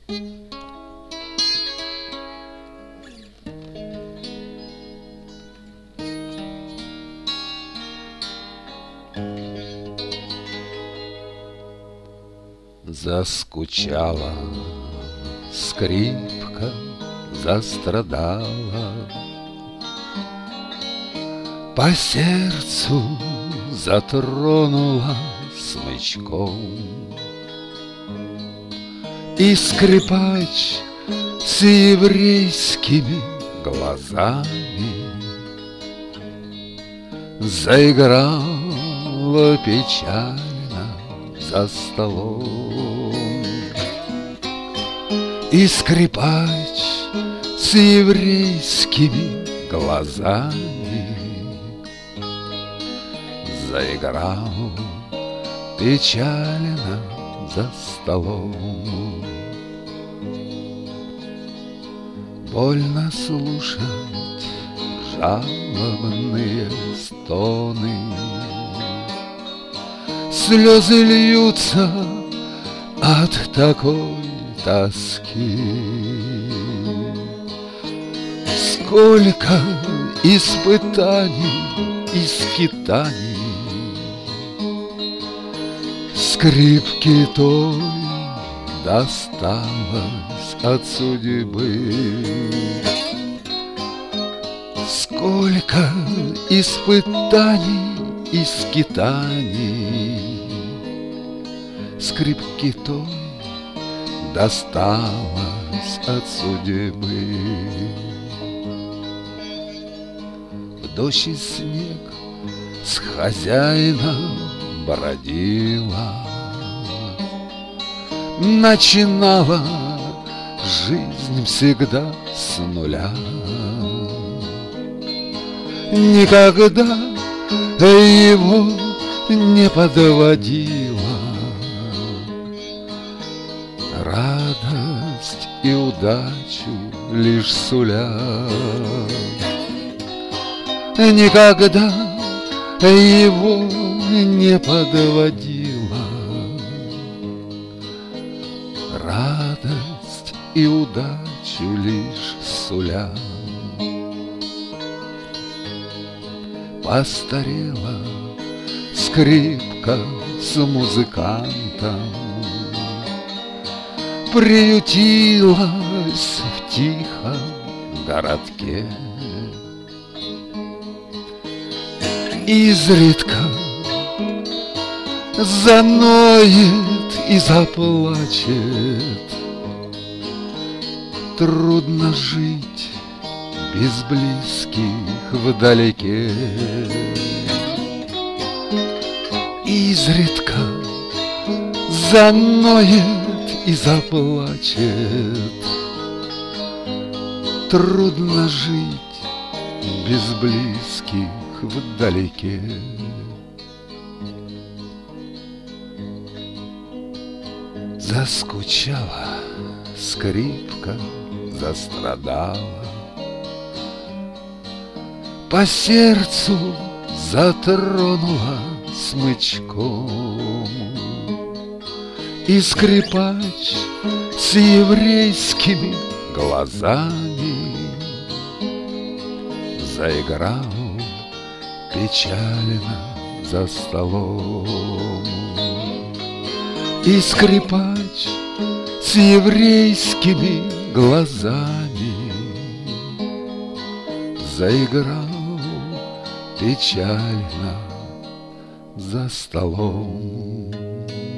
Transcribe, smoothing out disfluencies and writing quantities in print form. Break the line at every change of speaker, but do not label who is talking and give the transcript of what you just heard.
Заскучала скрипка, застрадала, по сердцу затронула смычком. И скрипач с еврейскими глазами заиграла печально за столом. И скрипач с еврейскими глазами заиграл печально за столом. Больно слушать жалобные стоны, слезы льются от такой тоски. Сколько испытаний и скитаний скрипке той досталось от судьбы. Сколько испытаний и скитаний скрипке той досталось от судьбы. В дождь и снег с хозяином бродила, начинала жизнь всегда с нуля. Никогда его не подводила радость и удачу лишь суля. Никогда его не подводила радость и удачу лишь суля. Постарела скрипка с музыкантом, приютилась в тихом городке. Изредка заноет и заплачет. Трудно жить без близких вдалеке. Изредка заноет и заплачет. Трудно жить без близких вдалеке. Заскучала скрипка, застрадала, по сердцу затронула смычком. И скрипач с еврейскими глазами заиграл печально за столом. И скрипач с еврейскими глазами заиграл печально за столом.